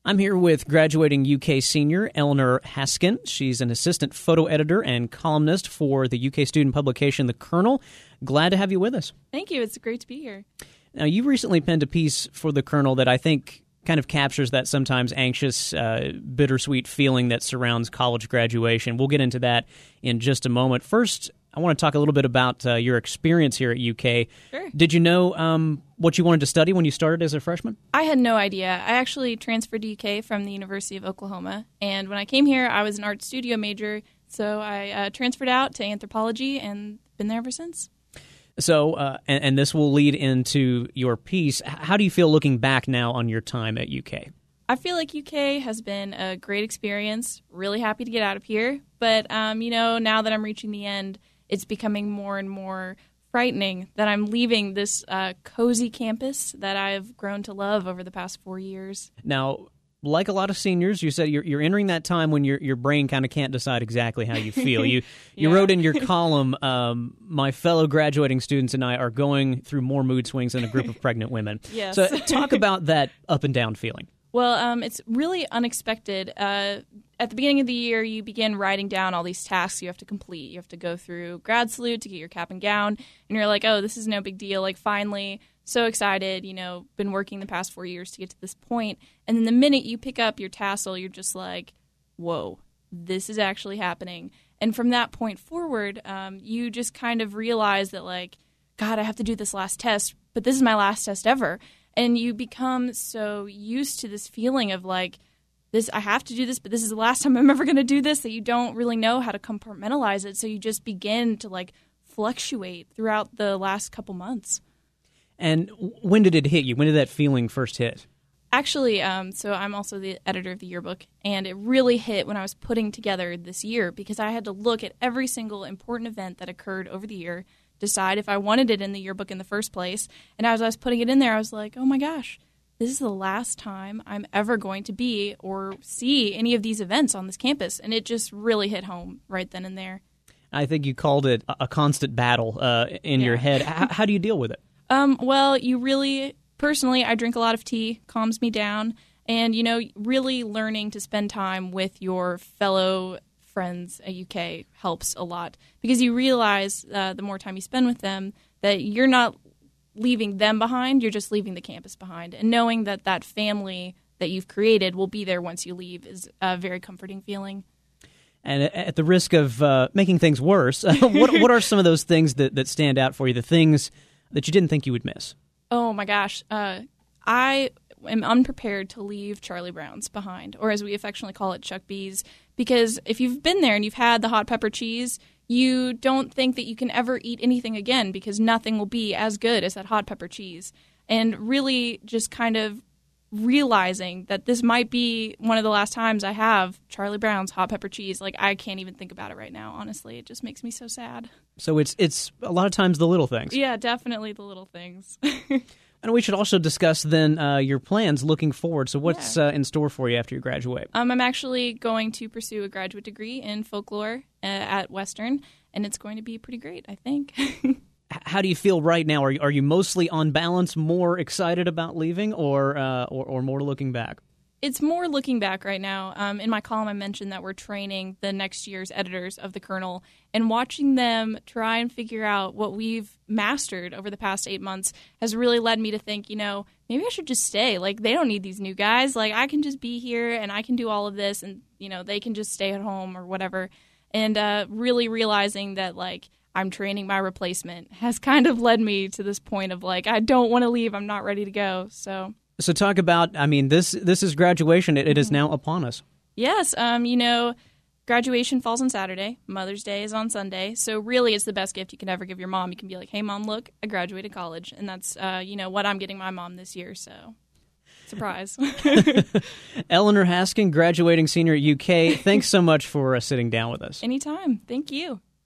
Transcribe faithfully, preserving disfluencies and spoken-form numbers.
I'm here with graduating U K senior Eleanor Haskin. She's an assistant photo editor and columnist for the U K student publication The Kernel. Glad to have you with us. Thank you. It's great to be here. Now, you recently penned a piece for The Kernel that I think kind of captures that sometimes anxious, uh, bittersweet feeling that surrounds college graduation. We'll get into that in just a moment. First, I want to talk a little bit about uh, your experience here at U K. Sure. Did you know um, what you wanted to study when you started as a freshman? I had no idea. I actually transferred to U K from the University of Oklahoma, and when I came here, I was an art studio major, so I uh, transferred out to anthropology and been there ever since. So, uh, and, and this will lead into your piece. How do you feel looking back now on your time at U K? I feel like U K has been a great experience. Really happy to get out of here. But, um, you know, now that I'm reaching the end, it's becoming more and more frightening that I'm leaving this uh, cozy campus that I've grown to love over the past four years. Now, like a lot of seniors, you said you're, you're entering that time when your your brain kind of can't decide exactly how you feel. You you Yeah. wrote in your column, um, my fellow graduating students and I are going through more mood swings than a group of pregnant women. Yes. So talk about that up and down feeling. Well, um, it's really unexpected. Uh, at the beginning of the year, you begin writing down all these tasks you have to complete. You have to go through grad salute to get your cap and gown, and you're like, oh, this is no big deal. Like, finally, so excited, you know, been working the past four years to get to this point. And then the minute you pick up your tassel, you're just like, whoa, this is actually happening. And from that point forward, um, you just kind of realize that, like, God, I have to do this last test, but this is my last test ever. And you become so used to this feeling of like, this, I have to do this, but this is the last time I'm ever going to do this, that you don't really know how to compartmentalize it. So you just begin to like fluctuate throughout the last couple months. And when did it hit you? When did that feeling first hit? Actually, um, so I'm also the editor of the yearbook, and it really hit when I was putting together this year because I had to look at every single important event that occurred over the year, decide if I wanted it in the yearbook in the first place. And as I was putting it in there, I was like, oh my gosh, this is the last time I'm ever going to be or see any of these events on this campus. And it just really hit home right then and there. I think you called it a constant battle uh, in Yeah. your head. How, how do you deal with it? Um, well, you really, personally, I drink a lot of tea, calms me down. And, you know, really learning to spend time with your fellow friends at U K helps a lot because you realize uh, the more time you spend with them that you're not leaving them behind, you're just leaving the campus behind. And knowing that that family that you've created will be there once you leave is a very comforting feeling. And at the risk of uh, making things worse, uh, what, what are some of those things that, that stand out for you, the things that you didn't think you would miss? Oh my gosh. Uh, I am unprepared to leave Charlie Brown's behind, or as we affectionately call it, Chuck B's, because if you've been there and you've had the hot pepper cheese, you don't think that you can ever eat anything again because nothing will be as good as that hot pepper cheese. And really just kind of realizing that this might be one of the last times I have Charlie Brown's hot pepper cheese. Like, I can't even think about it right now, honestly. It just makes me so sad. So it's it's a lot of times the little things. Yeah, definitely the little things. And we should also discuss then uh, your plans looking forward. So what's yeah. uh, in store for you after you graduate? Um, I'm actually going to pursue a graduate degree in folklore uh, at Western, and it's going to be pretty great, I think. How do you feel right now? Are you, are you mostly on balance more excited about leaving or, uh, or, or more looking back? It's more looking back right now. Um, in my column, I mentioned that we're training the next year's editors of The Kernel, and watching them try and figure out what we've mastered over the past eight months has really led me to think, you know, maybe I should just stay. Like, they don't need these new guys. Like, I can just be here and I can do all of this, and, you know, they can just stay at home or whatever. And uh, really realizing that, like, I'm training my replacement has kind of led me to this point of, like, I don't want to leave. I'm not ready to go. So... So talk about, I mean, this this is graduation. It, it is now upon us. Yes. Um, you know, graduation falls on Saturday. Mother's Day is on Sunday. So really it's the best gift you can ever give your mom. You can be like, hey, Mom, look, I graduated college. And that's, uh, you know, what I'm getting my mom this year. So surprise. Eleanor Haskin, graduating senior at U K. Thanks so much for uh, sitting down with us. Anytime. Thank you.